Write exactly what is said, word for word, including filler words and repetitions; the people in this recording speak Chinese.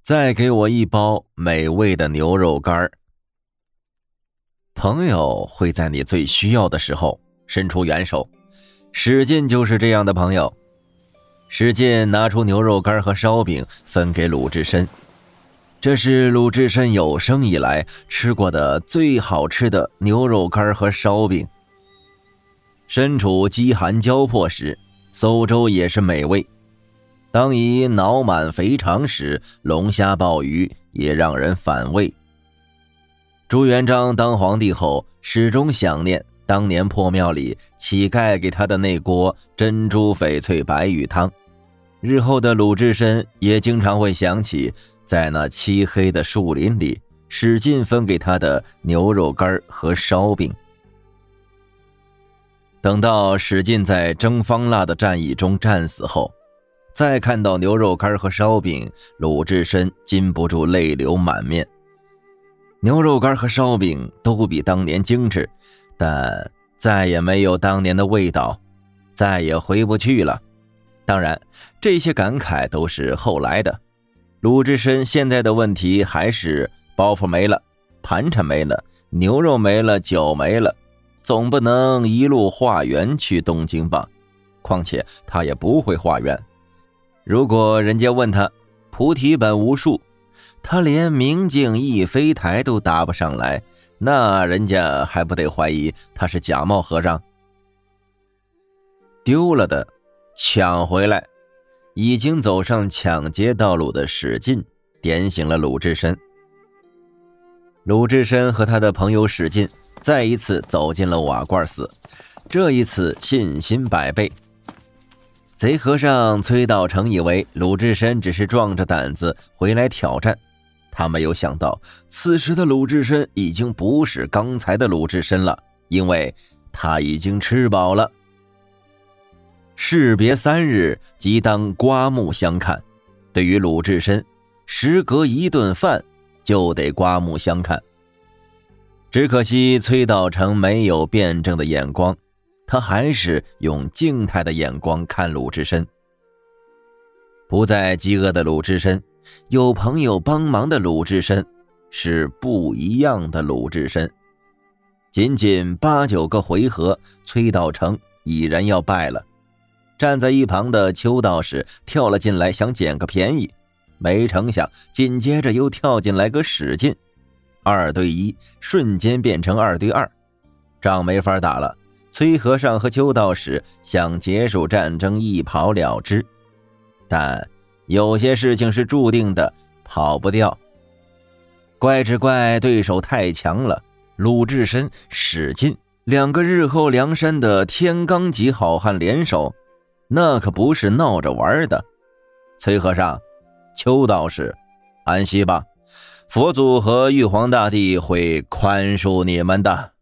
再给我一包美味的牛肉干。朋友会在你最需要的时候伸出援手，史进就是这样的朋友。史进拿出牛肉干和烧饼分给鲁智深，这是鲁智深有生以来吃过的最好吃的牛肉干和烧饼。身处饥寒交迫时，馊粥也是美味，当以脑满肥肠时，龙虾鲍鱼也让人反胃。朱元璋当皇帝后，始终想念当年破庙里乞丐给他的那锅珍珠翡翠白玉汤。日后的鲁智深也经常会想起在那漆黑的树林里史进分给他的牛肉干和烧饼。等到史进在征方腊的战役中战死后，再看到牛肉干和烧饼，鲁智深禁不住泪流满面。牛肉干和烧饼都比当年精致，但再也没有当年的味道，再也回不去了。当然，这些感慨都是后来的。鲁智深现在的问题还是包袱没了，盘缠没了，牛肉没了，酒没了，总不能一路化缘去东京吧？况且他也不会化缘。如果人家问他菩提本无树，他连明镜亦非台都答不上来，那人家还不得怀疑他是假冒和尚？丢了的抢回来，已经走上抢劫道路的史进点醒了鲁智深。鲁智深和他的朋友史进再一次走进了瓦罐寺，这一次信心百倍。贼和尚崔道成以为鲁智深只是壮着胆子回来挑战，他没有想到此时的鲁智深已经不是刚才的鲁智深了，因为他已经吃饱了。士别三日，即当刮目相看。对于鲁智深，时隔一顿饭就得刮目相看。只可惜崔道成没有辩证的眼光，他还是用静态的眼光看鲁智深。不再饥饿的鲁智深，有朋友帮忙的鲁智深，是不一样的鲁智深。仅仅八九个回合，崔道成已然要败了。站在一旁的邱道士跳了进来，想捡个便宜，没成想紧接着又跳进来个史进，二对一瞬间变成二对二，仗没法打了。崔和尚和邱道士想结束战争一跑了之，但有些事情是注定的，跑不掉。怪只怪对手太强了，鲁智深、史进两个日后梁山的天罡级好汉联手，那可不是闹着玩的。崔和尚、邱道士，安息吧，佛祖和玉皇大帝会宽恕你们的。